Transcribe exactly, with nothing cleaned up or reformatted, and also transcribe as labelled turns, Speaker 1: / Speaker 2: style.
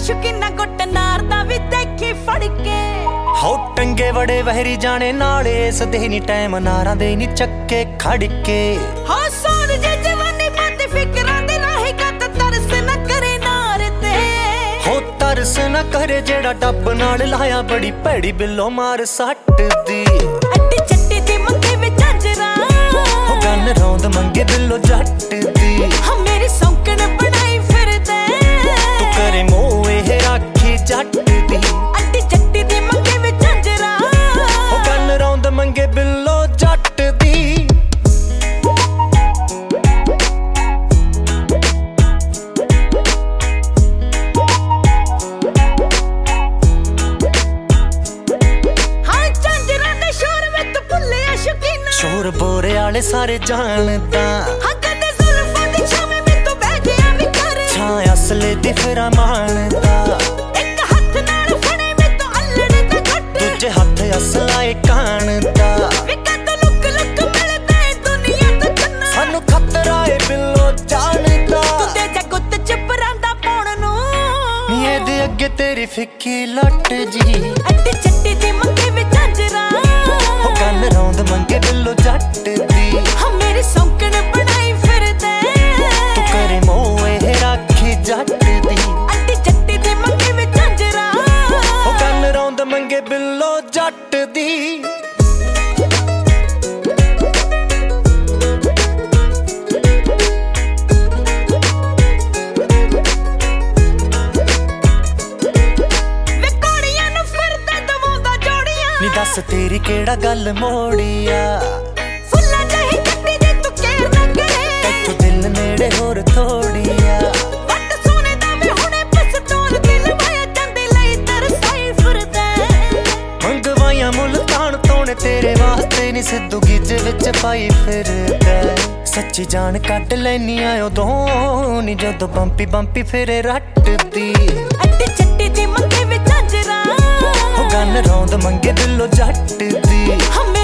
Speaker 1: ਸ਼ੁਕੀਨਾ ਗੁੱਟ ਨਾਰ ਦਾ ਵੀ ਦੇਖੀ ਫੜ ਕੇ
Speaker 2: ਹੋ ਟੰਗੇ ਵੜੇ ਵਹਿਰੀ ਜਾਣੇ ਨਾਲੇ ਸਦੇ ਨੀ ਟਾਈਮ ਨਾਰਾਂ ਦੇ ਨੀ ਚੱਕੇ ਖੜ ਕੇ
Speaker 1: ਹੋ ਸੋਨ ਜੇ ਜਵਾਨੀ ਬੰਦ ਫਿਕਰਾਂ ਦੇ ਰਾਹੀ ਕੱਤ ਤਰਸ ਨਾ ਕਰੇ ਨਾਰ ਤੇ
Speaker 2: ਹੋ ਤਰਸ ਨਾ ਕਰੇ ਜਿਹੜਾ ਡੱਬ ਨਾਲ ਲਾਇਆ ਬੜੀ ਭੈੜੀ ਬਿੱਲੋ ਮਾਰ ਸੱਟ ਦੀ
Speaker 1: ਅੱਡੀ ਚੱਟੀ ਦੀ ਮੰਗੇ ਵਿੱਚ ਝਾਂਜਰਾ
Speaker 2: ਹੋ ਗੰਨ ਰੌਂਦ ਮੰਗੇ ਬਿੱਲੋ ਜੱਟ ਦੀ
Speaker 1: ਹਾਂ ਮੇਰੀ ਸੌਂਕਣ ਬਣਾਈ ਫਿਰਦੇ
Speaker 2: ਤੂੰ ਕਰੇ ਮੋਹ ਇਹ ਰਾਖੀ ਜੱਟ ਦੀ
Speaker 1: ਅੱਡੀ ਚੱਟੀ ਦੀ ਮੰਗੇ ਵਿੱਚ ਝਾਂਜਰਾ
Speaker 2: ਹੋ ਗੰਨ ਰੌਂਦ ਮੰਗੇ ਬਿੱਲੋ ਜੱਟ ਦੀ ਸ਼ੋਰ ਬੋਰੇ ਵਾਲੇ ਸਾਰੇ ਜਾਣਦਾ
Speaker 1: ਹਾਂ ਕਦੇ ਜ਼ੁਲਫਾਂ ਦੀ ਛਾਵੇਂ ਮੈਂ ਤੋਂ ਬਹਿ ਗਿਆ ਵੀ ਕਰ
Speaker 2: ਛਾਂ ਅਸਲੇ ਦੀ ਫਿਰਾਂ ਮਾਣਦਾ
Speaker 1: ਇੱਕ ਹੱਥ ਨਾਲ ਫੜੇ ਮੈਂ ਤੋਂ ਅੱਲੜ ਦਾ ਘੱਟ
Speaker 2: ਦੂਜੇ ਹੱਥ ਅਸਲਾਏ ਕਾਣਦਾ
Speaker 1: ਵੀ ਕਦ ਲੁੱਕ ਲੁੱਕ ਮਿਲਦਾ ਏ ਦੁਨੀਆ ਤੋਂ ਚੰਨਾ
Speaker 2: ਸਾਨੂੰ ਖਤਰਾ ਏ ਬਿੱਲੋ ਜਾਣਦਾ
Speaker 1: ਤੂੰ ਤੇ ਜਾ ਗੁੱਤ ਚ ਪਰਾਂਦਾ ਪਾਉਣ ਨੂੰ
Speaker 2: ਨੀ ਇਹਦੇ ਅੱਗੇ ਤੇਰੀ ਫਿੱਕੀ ਲੱਟ ਜੀ
Speaker 1: ਅੱਡੀ ਚੱਟੀ ਦੀ ਮੰਗੇ ਵਿੱਚ ਝਾਂਜਰਾ
Speaker 2: ਹੋ ਕੰਨ ਰੌਂਦ ਮੰਗੇ ਬਿੱਲੋ ਜੱਟ ਦੀ
Speaker 1: ਹਾਂ ਮੇਰੀ ਸੌਂਕਣ ਬਣਾਈ ਫਿਰਦੇ
Speaker 2: ਤੂੰ ਕਰੇ ਮੋਹ ਇਹ ਰਾਖੀ ਜੱਟ ਦੀ
Speaker 1: ਅੱਡੀ ਚੱਟੀ ਦੀ ਮੰਗੇ ਵਿੱਚ ਝਾਂਜਰਾ
Speaker 2: ਹੋ ਕੰਨ ਰੌਂਦ ਮੰਗੇ ਬਿੱਲੋ ਜੱਟ ਦੀ ਨੀ ਦੱਸ ਤੇਰੀ ਕਿਹੜਾ ਗੱਲ ਮੋੜੀਆ
Speaker 1: ਫੁੱਲਾਂ ਜਿਹੀ ਚੱਟੀ ਜੇ ਤੂੰ ਕੇਰ ਨਾ ਕਰੇ
Speaker 2: ਇੱਥੋਂ ਦਿਲ ਨੇੜੇ ਹੋਰ ਥੋੜੀਆ
Speaker 1: ਵੱਟ ਸੋਨੇ ਦਾ ਮੈਂ ਹੁਣੇ ਪਸਤੌਲ ਦਿਲ ਵਾਇਆ ਜਾਂਦੇ ਲਈ ਤਰਸਾਈ ਫਿਰਦਾ
Speaker 2: ਮੰਗਵਾਈਆਂ ਮੁਲਤਾਨ ਤੋਣੇ ਤੇਰੇ ਵਾਸਤੇ ਨੀ ਸਿੱਧੂ ਗਿੱਜ ਵਿੱਚ ਪਾਈ ਫਿਰਦਾ ਸੱਚੀ ਜਾਨ ਕੱਢ ਲੈਨੀ ਆ ਉਦੋਂ ਨੀ ਜਦੋਂ ਬੰਪੀ ਬੰਪੀ ਫਿਰੇ ਰੱਟਦੀ
Speaker 1: ਅੱਡੀ ਚੱਟੀ ਦੀ ਮੰਗੇ ਵਿੱਚ ਝਾਂਜਰਾ
Speaker 2: ਹੋ ਗੰਨ ਰੌਂਦ ਮੰਗੇ ਦਿਲੋਂ ਜੱਟ ਦੀ